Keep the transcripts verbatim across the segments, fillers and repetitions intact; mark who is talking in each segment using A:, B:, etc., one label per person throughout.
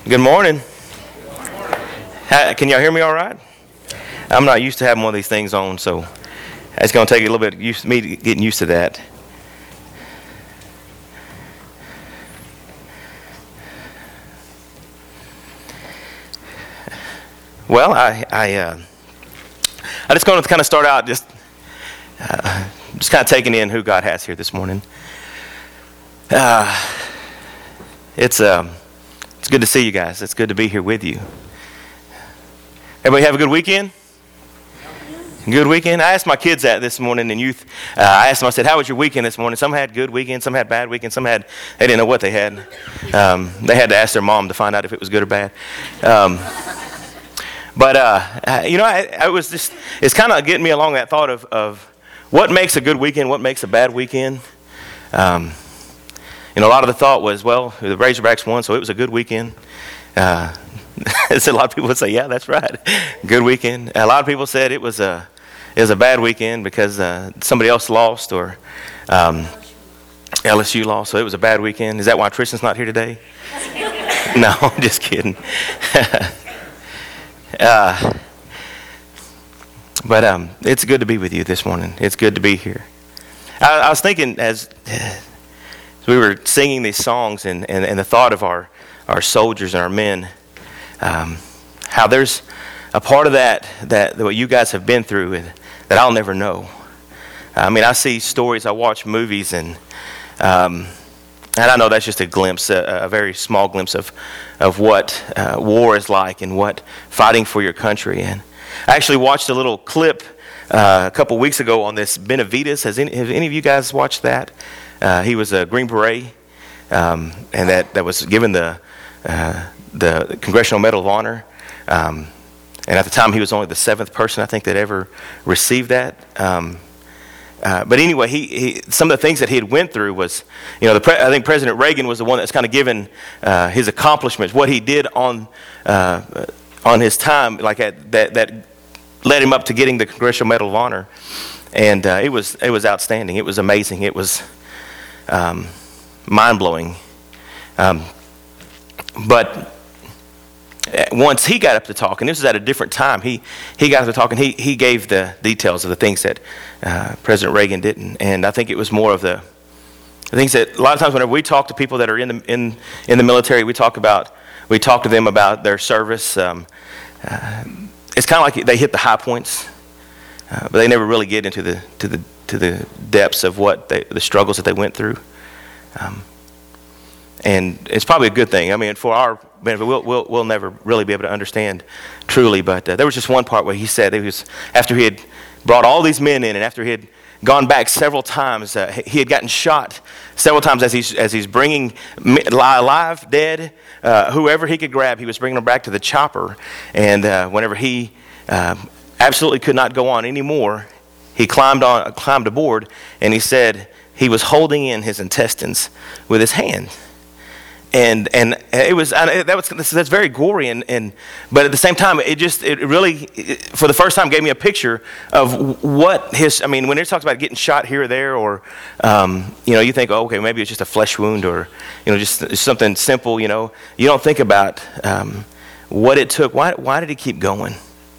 A: Good morning. How, can y'all hear me all right? I'm not used to having one of these things on, so it's going to take a little bit of used, me getting used to that. Well, I I uh, I just going to kind of start out just uh, just kind of taking in who God has here this morning. Uh, it's um it's good to see you guys. It's good to be here with you. Everybody have a good weekend? Good weekend? I asked my kids that this morning in youth. Uh, I asked them, I said, how was your weekend this morning? Some had good weekend, some had bad weekend, some had, they didn't know what they had. Um, they had to ask their mom to find out if it was good or bad. Um, but, uh, you know, I, I was just, it's kind of getting me along that thought of, of what makes a good weekend, what makes a bad weekend. Um, you know, a lot of the thought was, well, the Razorbacks won, so it was a good weekend. Uh, so a lot of people would say, yeah, that's right. Good weekend. A lot of people said it was a, it was a bad weekend because uh, somebody else lost or um, L S U lost, so it was a bad weekend. Is that why Tristan's not here today? No, I'm just kidding. uh, but um, it's good to be with you this morning. It's good to be here. I, I was thinking as, as we were singing these songs and, and, and the thought of our, our soldiers and our men, um, how there's a part of that, that that what you guys have been through that I'll never know. I mean, I see stories, I watch movies, and um, and I know that's just a glimpse, a, a very small glimpse of of what uh, war is like and what fighting for your country. And I actually watched a little clip uh, a couple weeks ago on this Benavides. Has any, have any of you guys watched that? Uh, he was a Green Beret, um, and that, that was given the uh, the Congressional Medal of Honor. Um, and at the time, he was only the seventh person, I think, that ever received that. Um, uh, but anyway, he, he some of the things that he had went through was, you know, the pre- I think President Reagan was the one that's kind of given uh, his accomplishments, what he did on uh, on his time, like at, that that led him up to getting the Congressional Medal of Honor. And uh, it was it was outstanding. It was amazing. It was um, mind-blowing. Um, but once he got up to talk, and this was at a different time, he, he got up to talk and he, he gave the details of the things that uh, President Reagan didn't. And I think it was more of the, the things that a lot of times whenever we talk to people that are in the in in the military, we talk about we talk to them about their service. Um, uh, it's kind of like they hit the high points, uh, but they never really get into the to the to the depths of what they, the struggles that they went through. Um, And it's probably a good thing. I mean, for our benefit, we'll, we'll, we'll never really be able to understand truly. But uh, there was just one part where he said, it was after he had brought all these men in and after he had gone back several times, uh, he had gotten shot several times as he's, as he's bringing alive, dead, uh, whoever he could grab, he was bringing them back to the chopper. And uh, whenever he uh, absolutely could not go on anymore, he climbed on, climbed aboard, and he said he was holding in his intestines with his hand. And and it was that was that's very gory and, and but at the same time it just it really it, for the first time gave me a picture of what his I mean when it talks about getting shot here or there or um, you know you think oh, okay maybe it's just a flesh wound or you know just something simple you know you don't think about um, what it took why why did he keep going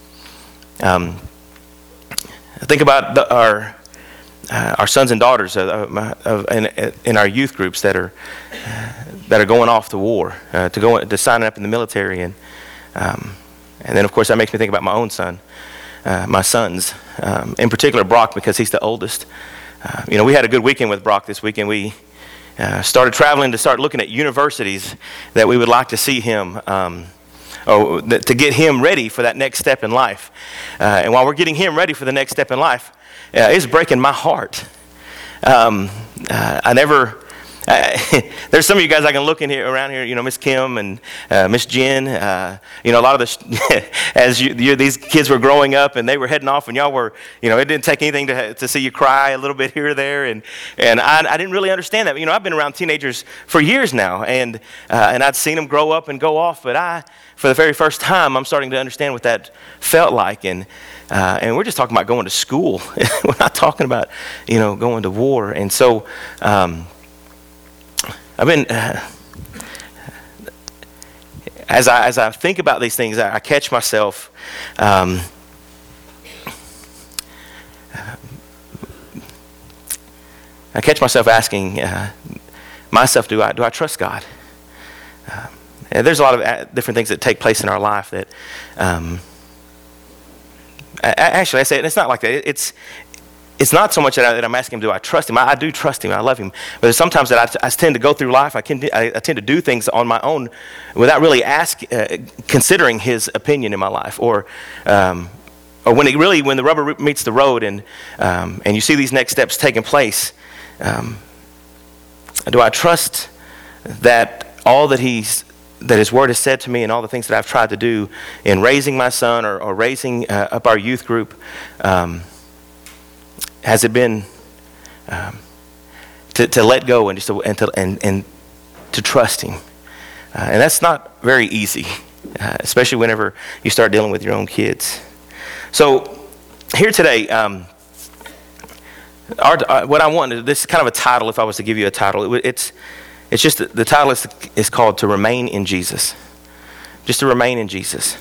A: um, think about the, our uh, our sons and daughters uh, of, in, in our youth groups that are uh, that are going off to war, uh, to go to signing up in the military, and um, and then of course that makes me think about my own son, uh, my sons, um, in particular Brock because he's the oldest. Uh, you know, we had a good weekend with Brock this weekend. We uh, started traveling to start looking at universities that we would like to see him, um, or th- to get him ready for that next step in life. Uh, and while we're getting him ready for the next step in life, uh, it's breaking my heart. Um, uh, I never. Uh, there's some of you guys I can look in here around here, you know, Miss Kim and uh, Miss Jen. Uh, you know, a lot of the sh- as you, you, these kids were growing up and they were heading off, and y'all were, you know, it didn't take anything to to see you cry a little bit here or there, and and I, I didn't really understand that. You know, I've been around teenagers for years now, and uh, and I'd seen them grow up and go off, but I, for the very first time, I'm starting to understand what that felt like, and uh, and we're just talking about going to school. We're not talking about, you know, going to war, and so. Um, I've been, uh, as I as I think about these things, I, I catch myself. Um, I catch myself asking uh, myself, do I do I trust God? Uh, and there's a lot of different things that take place in our life that, um, I, actually, I say, and it's not like that. It's it's not so much that, I, that I'm asking him, do I trust him? I, I do trust him. I love him. But sometimes that I, I tend to go through life. I, can, I, I tend to do things on my own without really ask, uh, considering his opinion in my life, or um, or when it really when the rubber meets the road, and um, and you see these next steps taking place. Um, do I trust that all that he's that his word has said to me, and all the things that I've tried to do in raising my son, or, or raising uh, up our youth group, um, has it been um, to, to let go and just to, and to and, and to trust him? Uh, and that's not very easy, uh, especially whenever you start dealing with your own kids. So here today. Um, Our, uh, what I wanted, this is kind of a title, if I was to give you a title, it, it's it's just, the title is, is called To Remain in Jesus. Just to remain in Jesus.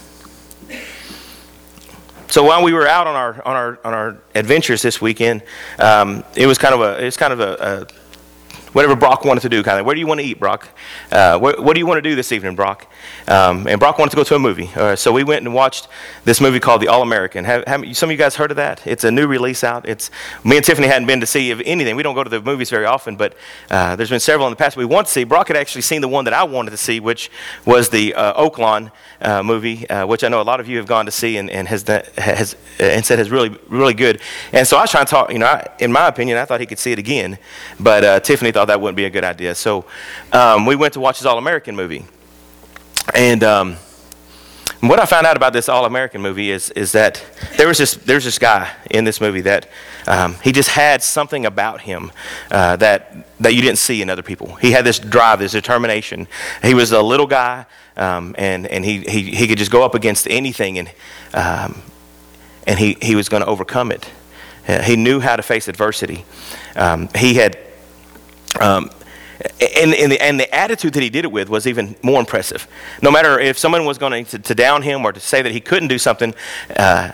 A: So while we were out on our on our on our adventures this weekend, um, it was kind of a it's kind of a, a whatever Brock wanted to do, kind of. Where do you want to eat, Brock? Uh, what, what do you want to do this evening, Brock? Um, and Brock wanted to go to a movie. Uh, so we went and watched this movie called The All-American. Have, have some of you guys heard of that? It's a new release out. It's me and Tiffany hadn't been to see anything. We don't go to the movies very often, but uh, there's been several in the past we want to see. Brock had actually seen the one that I wanted to see, which was the uh, Oaklawn uh, movie, uh, which I know a lot of you have gone to see and, and has done, has and said is really really good. And so I was trying to talk. You know, I, in my opinion, I thought he could see it again, but uh, Tiffany thought that wouldn't be a good idea. So um, we went to watch his All-American movie. And um, what I found out about this All-American movie is is that there was this there's this guy in this movie that um, he just had something about him uh, that that you didn't see in other people. He had this drive, this determination. He was a little guy, um, and and he, he he could just go up against anything, and um, and he he was going to overcome it. Uh, he knew how to face adversity. Um, he had. Um, And, and, the, and the attitude that he did it with was even more impressive. No matter if someone was going to, to down him or to say that he couldn't do something, uh,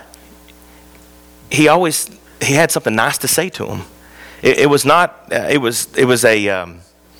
A: he always he had something nice to say to him. It, it was not. Uh, it was. It was a. Um,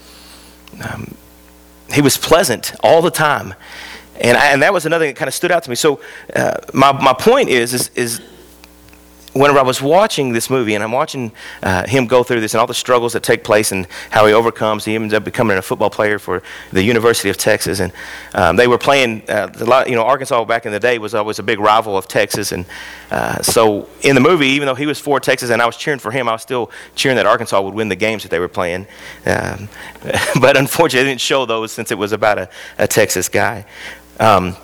A: um, he was pleasant all the time, and I, and that was another thing that kind of stood out to me. So uh, my my point is is is. Whenever I was watching this movie, and I'm watching uh, him go through this and all the struggles that take place and how he overcomes, he ends up becoming a football player for the University of Texas. And um, they were playing, uh, a lot, you know, Arkansas back in the day was always a big rival of Texas. And uh, so in the movie, even though he was for Texas and I was cheering for him, I was still cheering that Arkansas would win the games that they were playing. Um, but unfortunately, they didn't show those since it was about a, a Texas guy. Um,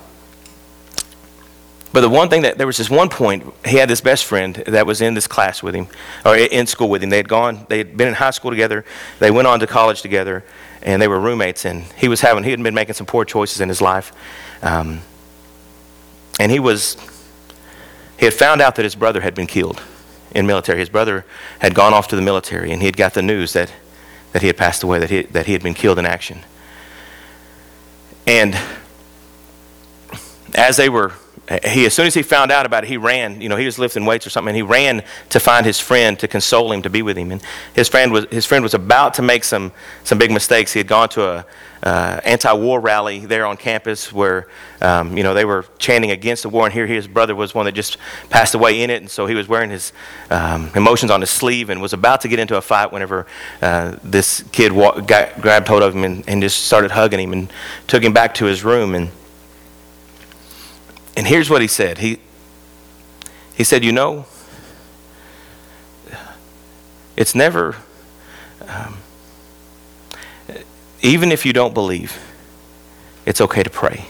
A: But the one thing that, there was this one point, he had this best friend that was in this class with him, or in school with him. They had gone, they had been in high school together. They went on to college together, and they were roommates. And he was having, he had been making some poor choices in his life. Um, and he was, he had found out that his brother had been killed in military. His brother had gone off to the military, and he had got the news that, that he had passed away, that he, that he had been killed in action. And as they were, He, as soon as he found out about it, he ran. You know, he was lifting weights or something, and he ran to find his friend to console him, to be with him. And his friend was his friend was about to make some some big mistakes. He had gone to a uh, anti-war rally there on campus where um, you know they were chanting against the war, and here his brother was one that just passed away in it, and so he was wearing his um, emotions on his sleeve and was about to get into a fight whenever uh, this kid wa- got, grabbed hold of him and, and just started hugging him and took him back to his room. and. And here's what he said. He he said, you know, it's never, um, even if you don't believe, it's okay to pray.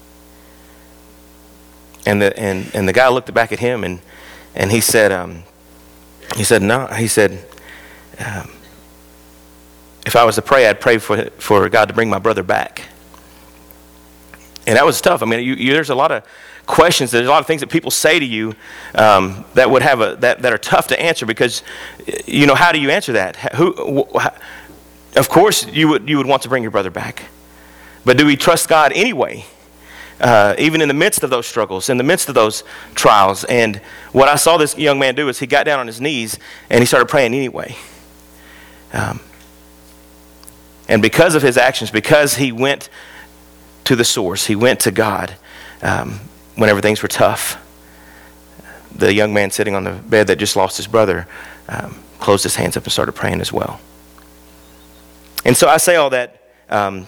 A: And the and, and the guy looked back at him and and he said, um, he said, no, he said, um, if I was to pray, I'd pray for for God to bring my brother back. And that was tough. I mean, you, you, there's a lot of questions. There's a lot of things that people say to you um, that would have a that, that are tough to answer because, you know, how do you answer that? Who? Wh- of course, you would you would want to bring your brother back, but do we trust God anyway? uh, even in the midst of those struggles, in the midst of those trials. And what I saw this young man do is he got down on his knees and he started praying anyway. Um, and because of his actions, because he went to the source, he went to God um, whenever things were tough, the young man sitting on the bed that just lost his brother um, closed his hands up and started praying as well. And so I say all that um,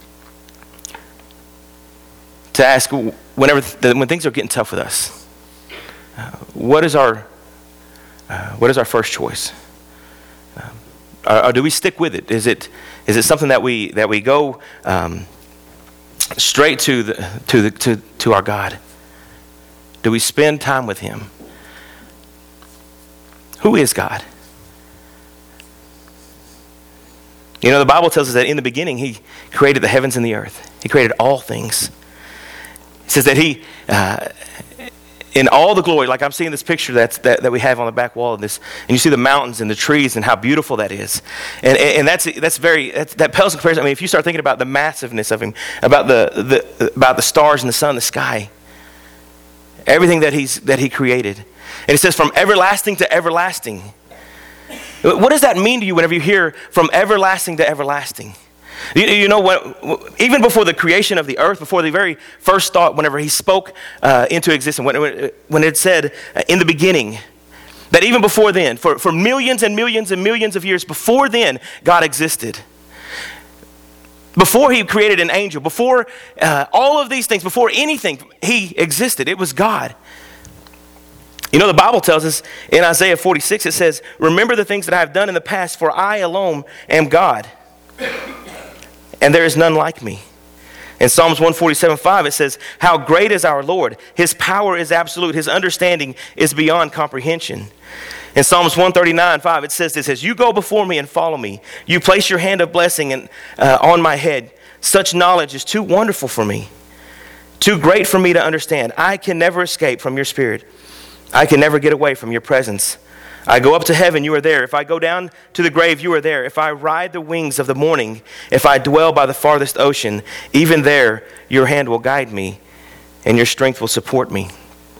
A: to ask, whenever when things are getting tough with us, uh, what is our uh, what is our first choice? Um, or, or do we stick with it? Is it is it something that we that we go um, straight to the to the to to our God? Do we spend time with Him? Who is God? You know, the Bible tells us that in the beginning He created the heavens and the earth. He created all things. It says that He, uh, in all the glory, like I'm seeing this picture that's, that, that we have on the back wall of this, and you see the mountains and the trees and how beautiful that is. And, and that's that's very, that's, that pales in comparison. I mean, if you start thinking about the massiveness of Him, about the, the, about the stars and the sun, the sky, everything that He's that He created. And it says from everlasting to everlasting. What does that mean to you whenever you hear from everlasting to everlasting? You, you know, what, even before the creation of the earth, before the very first thought, whenever He spoke uh, into existence, when, when it said uh, in the beginning, that even before then, for, for millions and millions and millions of years before then, God existed. Before He created an angel, before uh, all of these things, before anything, He existed. It was God. You know, the Bible tells us in Isaiah forty-six, it says, remember the things that I have done in the past, for I alone am God, and there is none like me. In Psalms one forty-seven five, it says, how great is our Lord. His power is absolute. His understanding is beyond comprehension. In Psalms one thirty-nine five, it says this, as you go before me and follow me, you place your hand of blessing and, uh, on my head. Such knowledge is too wonderful for me, too great for me to understand. I can never escape from your spirit. I can never get away from your presence. I go up to heaven, you are there. If I go down to the grave, you are there. If I ride the wings of the morning, if I dwell by the farthest ocean, even there your hand will guide me and your strength will support me.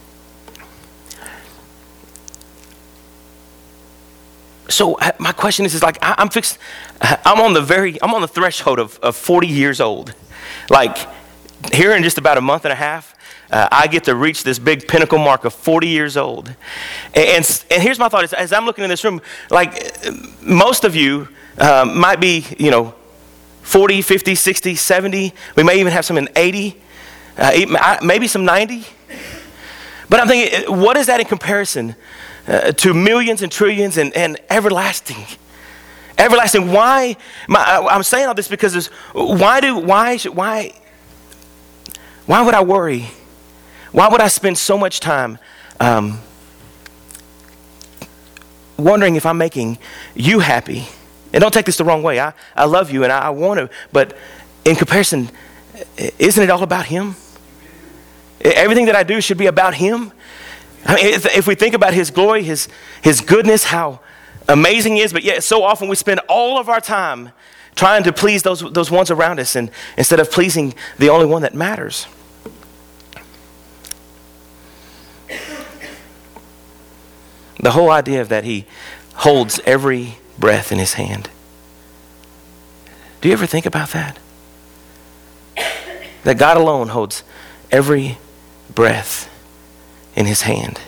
A: So my question is, is like, I, I'm fixed, I'm on the very, I'm on the threshold of, of forty years old. Like here in just about a month and a half, Uh, I get to reach this big pinnacle mark of forty years old. And, and, and here's my thought, is, as I'm looking in this room, like most of you uh, might be, you know, forty, fifty, sixty, seventy. We may even have some in eighty, uh, maybe some ninety. But I'm thinking, what is that in comparison uh, to millions and trillions and, and everlasting? Everlasting, why? My, I'm saying all this because it's, why do, why, should, why, why would I worry? Why would I spend so much time um, wondering if I'm making you happy? And don't take this the wrong way. I, I love you and I, I want to, but in comparison, isn't it all about Him? Everything that I do should be about Him. I mean, if, if we think about His glory, His, His goodness, how amazing He is, but yet so often we spend all of our time trying to please those, those ones around us and instead of pleasing the only one that matters. The whole idea of that He holds every breath in His hand. Do you ever think about that? That God alone holds every breath in His hand.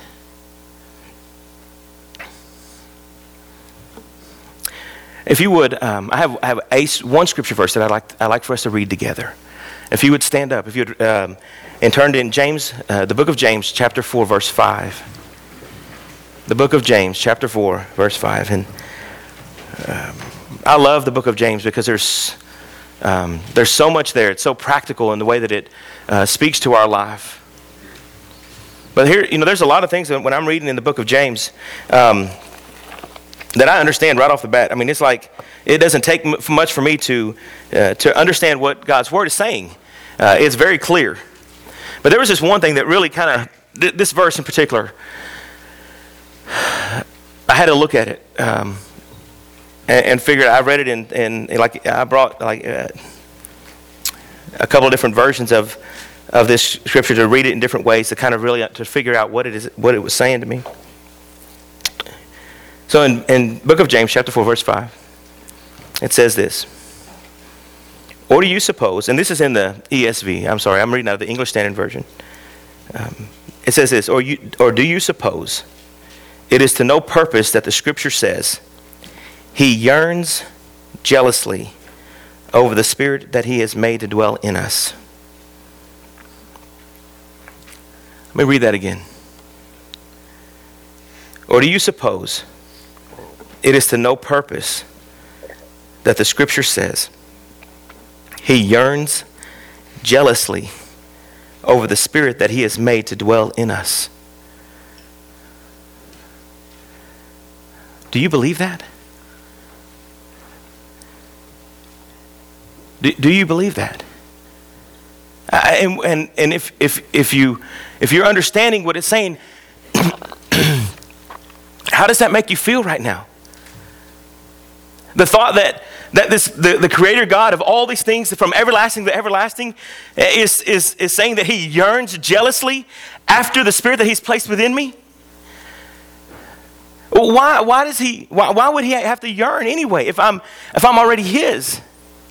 A: If you would, um, I have, I have a, one scripture verse that I'd like, I'd like for us to read together. If you would stand up, if you would, um, and turn in James, uh, the book of James, chapter four, verse five. The book of James, chapter four, verse five. And um, I love the book of James because there's um, there's so much there. It's so practical in the way that it uh, speaks to our life. But here, you know, there's a lot of things that when I'm reading in the book of James um, that I understand right off the bat. I mean, it's like it doesn't take m- much for me to uh, to understand what God's word is saying. Uh, it's very clear. But there was this one thing that really kind of, th- this verse in particular, I had to look at it um, and, and figured. I read it in, in, in like I brought like uh, a couple of different versions of of this scripture to read it in different ways to kind of really to figure out what it is, what it was saying to me. So in, in book of James, chapter four, verse five, it says this. Or do you suppose, and this is in the E S V, I'm sorry, I'm reading out of the English Standard Version. Um, it says this, or, you, or do you suppose it is to no purpose that the scripture says, he yearns jealously over the Spirit that he has made to dwell in us. Let me read that again. Or do you suppose it is to no purpose that the scripture says, he yearns jealously over the Spirit that he has made to dwell in us? Do you believe that? Do, do you believe that? Uh, and and, and if, if, if, you, if you're understanding what it's saying, how does that make you feel right now? The thought that, that this the, the creator God of all these things from everlasting to everlasting is, is, is saying that he yearns jealously after the Spirit that he's placed within me? Why, why, does he, why, why would he have to yearn anyway if I'm, if I'm already his?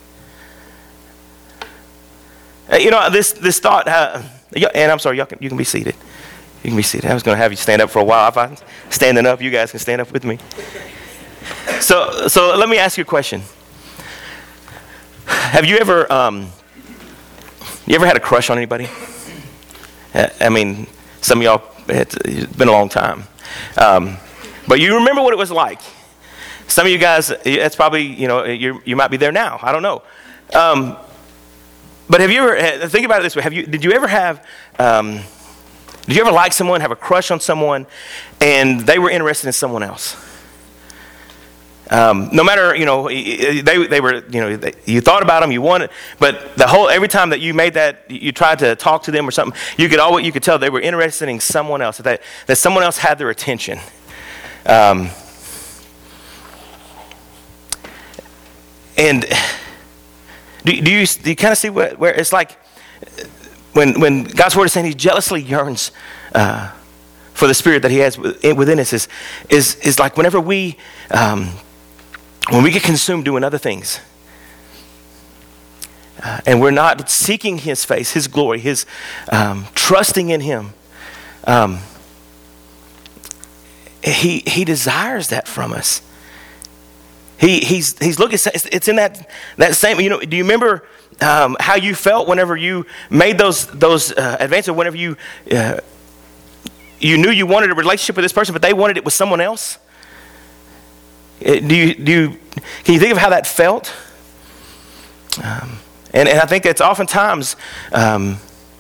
A: You know, this this thought, uh, and I'm sorry, y'all can, you can be seated. You can be seated. I was going to have you stand up for a while. If I'm standing up, you guys can stand up with me. So, so let me ask you a question. Have you ever, um, you ever had a crush on anybody? I mean, some of y'all, it's been a long time. Um, but you remember what it was like. Some of you guys, that's probably, you know, you you might be there now. I don't know. Um, But have you ever, think about it this way, have you, did you ever have, um, did you ever like someone, have a crush on someone, and they were interested in someone else? Um, no matter, you know, they they were, you know, they, you thought about them, you wanted, but the whole, every time that you made that, you tried to talk to them or something, you could always, you could tell they were interested in someone else, that, they, that someone else had their attention. Um, and... Do, do you do you kind of see where, where it's like when when God's word is saying he jealously yearns uh, for the Spirit that he has within us is is is like whenever we um, when we get consumed doing other things uh, and we're not seeking his face, his glory, his um, trusting in him, um, he he desires that from us. He he's he's looking. It's in that that same. You know. Do you remember um, how you felt whenever you made those those uh, advances? Whenever you uh, you knew you wanted a relationship with this person, but they wanted it with someone else. It, do you do you can you think of how that felt? Um, and and I think it's oftentimes um,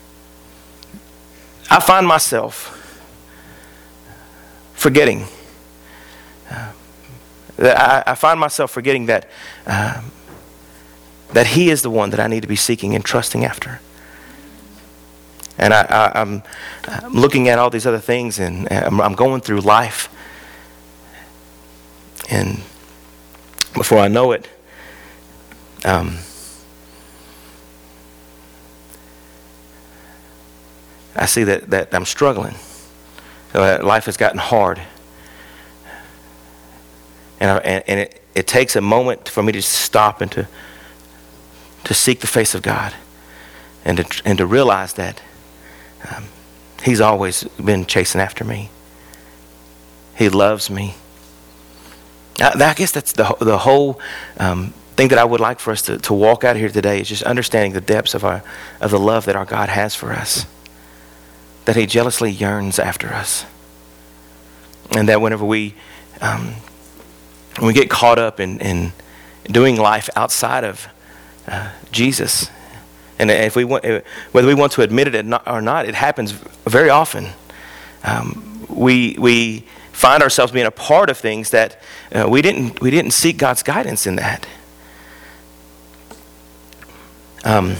A: I find myself forgetting. Uh, I, I find myself forgetting that um, that he is the one that I need to be seeking and trusting after. And I, I, I'm, I'm looking at all these other things, and I'm, I'm going through life. And before I know it, um, I see that, that I'm struggling. So that life has gotten hard. And, I, and, and it, it takes a moment for me to stop and to to seek the face of God, and to and to realize that um, he's always been chasing after me. He loves me. I, I guess that's the the whole um, thing that I would like for us to, to walk out here today is just understanding the depths of our of the love that our God has for us. That he jealously yearns after us, and that whenever we um, when we get caught up in, in doing life outside of uh, Jesus, and if we want, whether we want to admit it or not, it happens very often. Um, we we find ourselves being a part of things that uh, we didn't we didn't seek God's guidance in that. Um,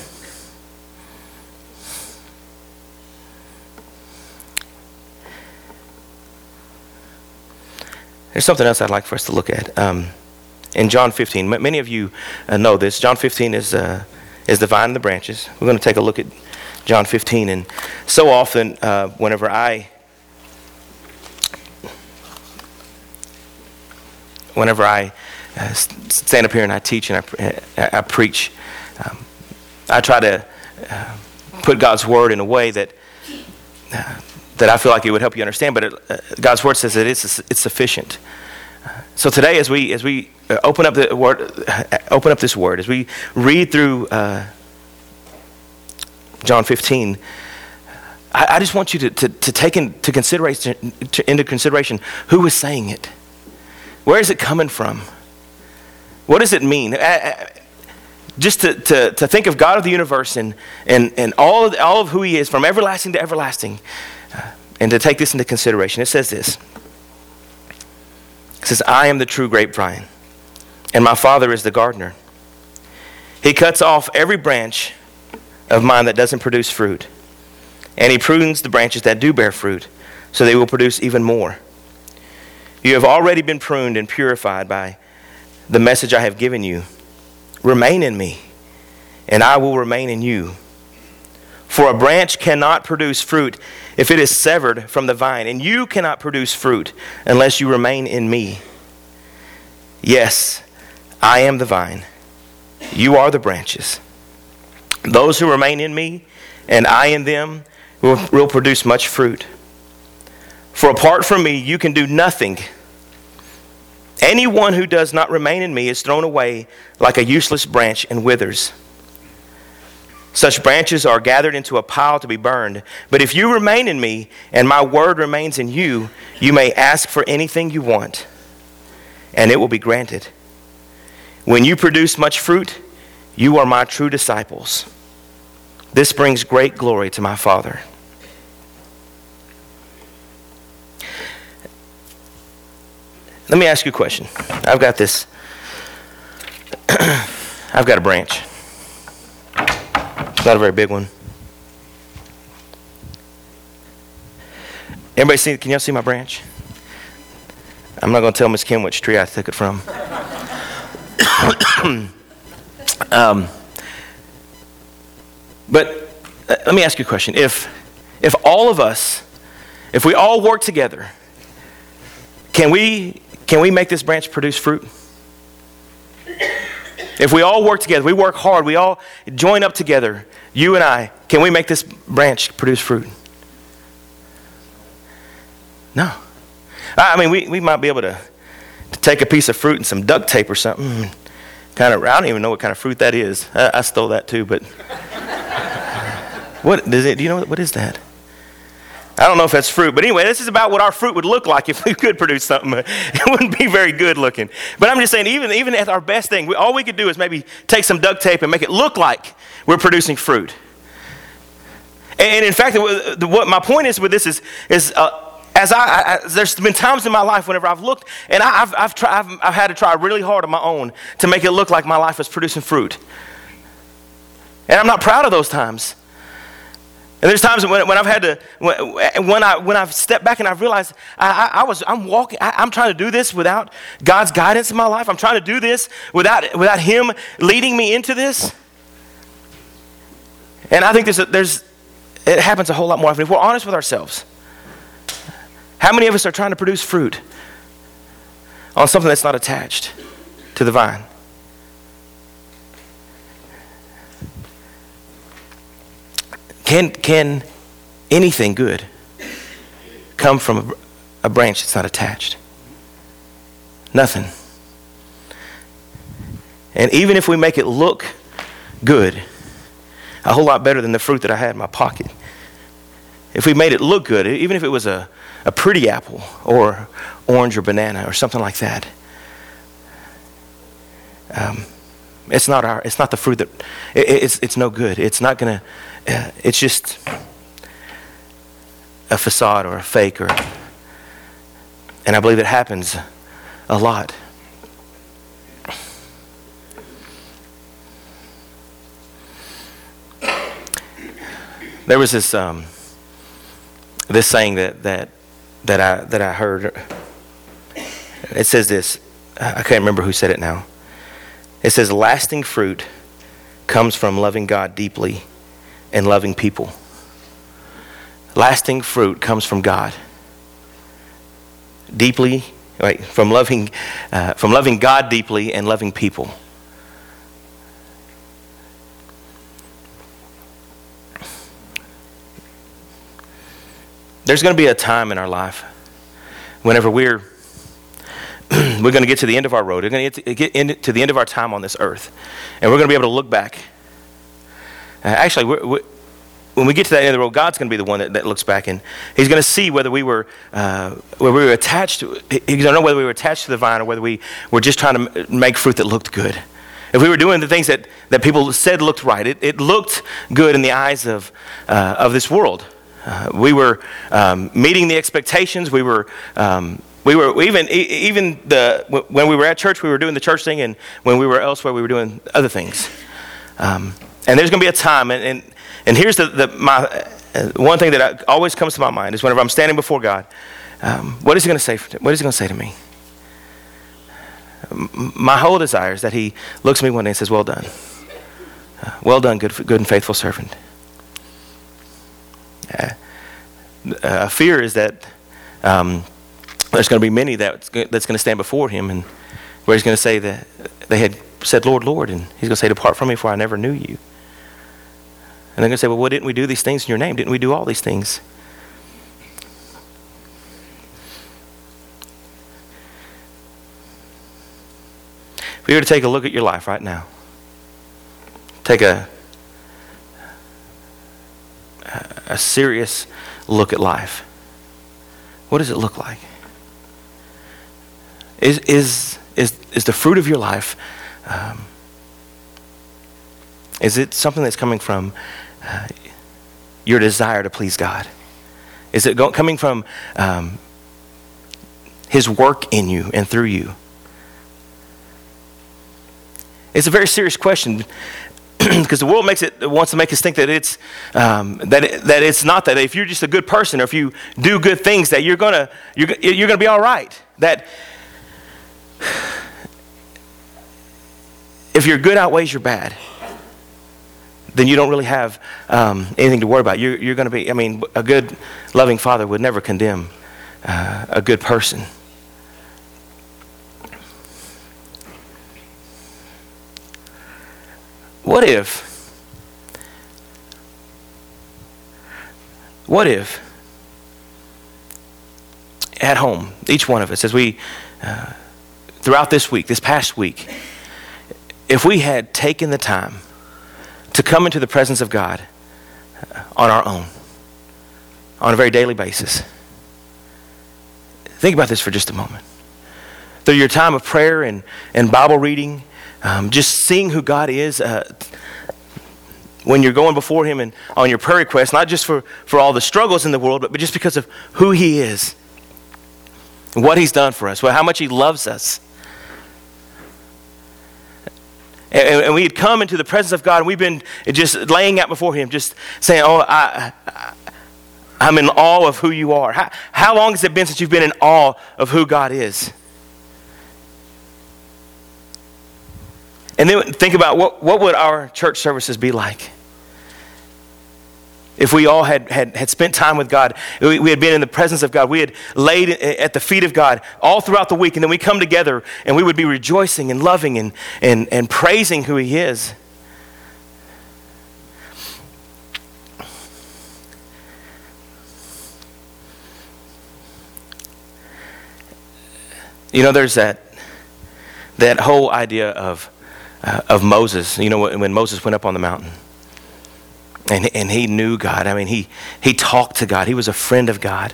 A: There's something else I'd like for us to look at. Um, in John fifteen, many of you uh, know this. John fifteen is uh, is the vine and the branches. We're going to take a look at John fifteen. And so often, uh, whenever I, whenever I uh, stand up here and I teach and I, I, I preach, um, I try to uh, put God's word in a way that uh, that I feel like it would help you understand. But it, uh, God's word says that it's it's sufficient. So today, as we as we open up the word, open up this word, as we read through uh, John fifteen, I, I just want you to, to, to take into consideration to, into consideration who is saying it. Where is it coming from? What does it mean? Uh, just to, to, to think of God of the universe and and, and all of, all of who He is, from everlasting to everlasting, uh, and to take this into consideration. It says this. It says, I am the true grapevine, and my Father is the gardener. He cuts off every branch of mine that doesn't produce fruit, and He prunes the branches that do bear fruit, so they will produce even more. You have already been pruned and purified by the message I have given you. Remain in me, and I will remain in you. For a branch cannot produce fruit if it is severed from the vine, and you cannot produce fruit unless you remain in me. Yes, I am the vine. You are the branches. Those who remain in me, and I in them, will, will produce much fruit. For apart from me, you can do nothing. Anyone who does not remain in me is thrown away like a useless branch and withers. Such branches are gathered into a pile to be burned. But if you remain in me, and my word remains in you, you may ask for anything you want, and it will be granted. When you produce much fruit, you are my true disciples. This brings great glory to my Father. Let me ask you a question. I've got this. I've got a branch. It's not a very big one. Everybody see, can y'all see my branch? I'm not going to tell Miss Kim which tree I took it from. um, but uh, let me ask you a question. If, if all of us, if we all work together, can we, can we make this branch produce fruit? If we all work together, we work hard, we all join up together, you and I, can we make this branch produce fruit? No. I mean, we, we might be able to, to take a piece of fruit and some duct tape or something. Kind of, I don't even know what kind of fruit that is. I, I stole that too, but what does it? Do you know what is that? I don't know if that's fruit, but anyway, this is about what our fruit would look like if we could produce something. It wouldn't be very good looking. But I'm just saying, even, even at our best thing, we, all we could do is maybe take some duct tape and make it look like we're producing fruit. And, and in fact, the, the, what my point is with this is, is uh, as I, I, there's been times in my life whenever I've looked, and I, I've, I've, tried, I've, I've had to try really hard on my own to make it look like my life is producing fruit. And I'm not proud of those times. And there's times when, when I've had to, when, when I when I've stepped back and I've realized I, I, I was I'm walking, I, I'm trying to do this without God's guidance in my life. I'm trying to do this without without Him leading me into this. And I think there's a, there's it happens a whole lot more often if we're honest with ourselves. How many of us are trying to produce fruit on something that's not attached to the vine? Can can anything good come from a, a branch that's not attached? Nothing. And even if we make it look good, a whole lot better than the fruit that I had in my pocket, if we made it look good, even if it was a, a pretty apple or orange or banana or something like that, um, it's not our. It's not the fruit that. It, it's it's no good. It's not gonna. Uh, it's just a facade or a fake, or. And I believe it happens a lot. There was this um, this saying that that that I that I heard. It says this. I can't remember who said it now. It says, lasting fruit comes from loving God deeply and loving people. Lasting fruit comes from God. Deeply, right, from loving, uh, from loving God deeply and loving people. There's going to be a time in our life whenever we're we're going to get to the end of our road. We're going to get to, get in, to the end of our time on this earth, and we're going to be able to look back. Uh, actually, we're, we're, when we get to that end of the road, God's going to be the one that, that looks back, and He's going to see whether we were uh, whether we were attached to. He's going to know whether we were attached to the vine or whether we were just trying to make fruit that looked good. If we were doing the things that, that people said looked right, it, it looked good in the eyes of uh, of this world. Uh, we were um, meeting the expectations. We were, um, we were even even the when we were at church, we were doing the church thing, and when we were elsewhere, we were doing other things. Um, and there's going to be a time, and and, and here's the, the my uh, one thing that I, always comes to my mind is whenever I'm standing before God, um, what is He going to say? What is He going to say to me? My whole desire is that He looks at me one day and says, "Well done, uh, well done, good good and faithful servant." Uh, a fear is that um, there's going to be many that's, that's going to stand before Him, and where He's going to say that they had said, "Lord, Lord," and He's going to say, "Depart from me, for I never knew you." And they're going to say, "Well, well, didn't we do these things in your name? Didn't we do all these things?" If you were to take a look at your life right now, take a a serious look at life. What does it look like? Is is is is the fruit of your life? Um, is it something that's coming from uh, your desire to please God? Is it go, coming from um, His work in you and through you? It's a very serious question. Because the world makes it wants to make us think that it's um, that it, that it's not that if you're just a good person or if you do good things that you're gonna you're you're gonna be all right. That if your good outweighs your bad, then you don't really have um, anything to worry about. You're you're gonna be. I mean, a good, loving Father would never condemn uh, a good person. What if, what if, at home, each one of us, as we, uh, throughout this week, this past week, if we had taken the time to come into the presence of God on our own, on a very daily basis. Think about this for just a moment. Through your time of prayer and, and Bible reading, Um, just seeing who God is uh, when you're going before Him and on your prayer request, not just for, for all the struggles in the world, but, but just because of who He is and what He's done for us, well, how much He loves us. And, and we had come into the presence of God, and we've been just laying out before Him, just saying, oh, I, I, I'm in awe of who You are. How, how long has it been since you've been in awe of who God is? And then think about what, what would our church services be like if we all had, had, had spent time with God. We, we had been in the presence of God. We had laid at the feet of God all throughout the week. And then we come together and we would be rejoicing and loving and, and, and praising who He is. You know, there's that, that whole idea of Uh, of Moses, you know, when Moses went up on the mountain and, and he knew God. I mean, he, he talked to God. He was a friend of God.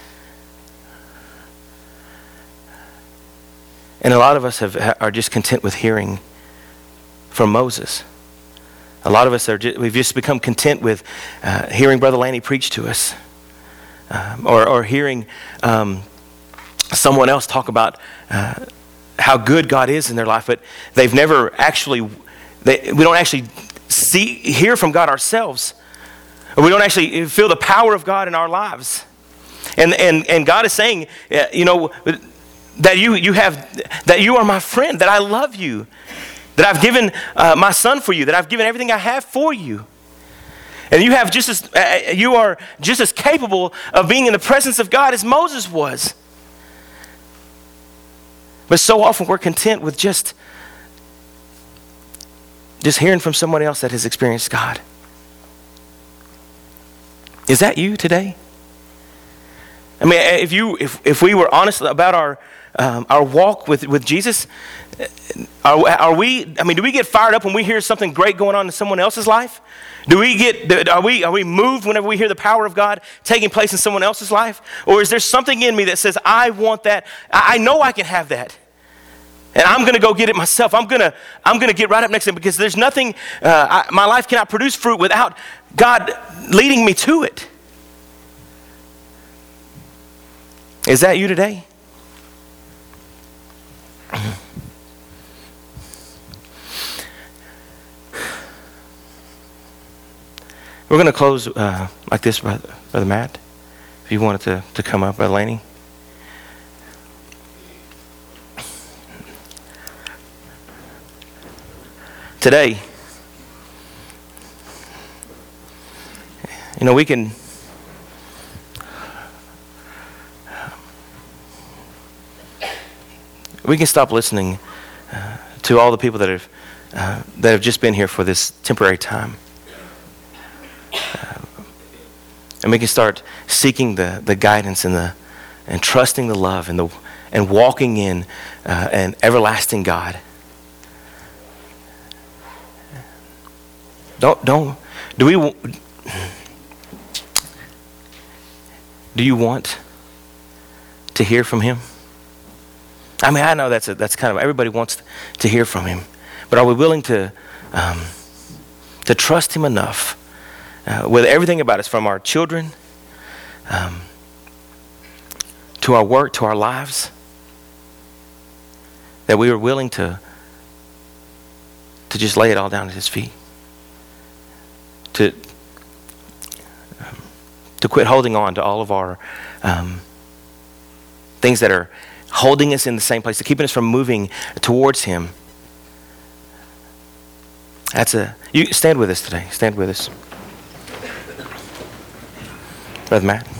A: And a lot of us have, are just content with hearing from Moses. A lot of us, are just, we've just become content with uh, hearing Brother Lanny preach to us um, or, or hearing um, someone else talk about uh, how good God is in their life, but they've never actually, they, we don't actually see, hear from God ourselves. Or we don't actually feel the power of God in our lives. And and and God is saying, you know, that you you have, that you are my friend, that I love you, that I've given uh, my son for you, that I've given everything I have for you. And you have just as uh, you are just as capable of being in the presence of God as Moses was. But so often we're content with just just hearing from someone else that has experienced God. Is that you today? I mean, if you if if we were honest about our um, our walk with, with Jesus, are, are we? I mean, do we get fired up when we hear something great going on in someone else's life? Do we get? Are we are we moved whenever we hear the power of God taking place in someone else's life? Or is there something in me that says, I want that? I know I can have that, and I'm going to go get it myself. I'm gonna I'm gonna get right up next to him, because there's nothing. Uh, I, my life cannot produce fruit without God leading me to it. Is that you today? We're going to close uh, like this, Brother, Brother Matt. If you wanted to, to come up, Brother Laney. Today, you know, we can we can stop listening uh, to all the people that have uh, that have just been here for this temporary time. Uh, and we can start seeking the, the guidance and the and trusting the love and the and walking in uh, an everlasting God. Don't don't do we do you want to hear from him? I mean, I know that's a, that's kind of, everybody wants to hear from him, but are we willing to um, to trust him enough uh, with everything about us, from our children um, to our work, to our lives, that we are willing to to just lay it all down at his feet, to um, to quit holding on to all of our um, things that are holding us in the same place, to keeping us from moving towards him. That's a, you stand with us today. Stand with us. Brother Matt.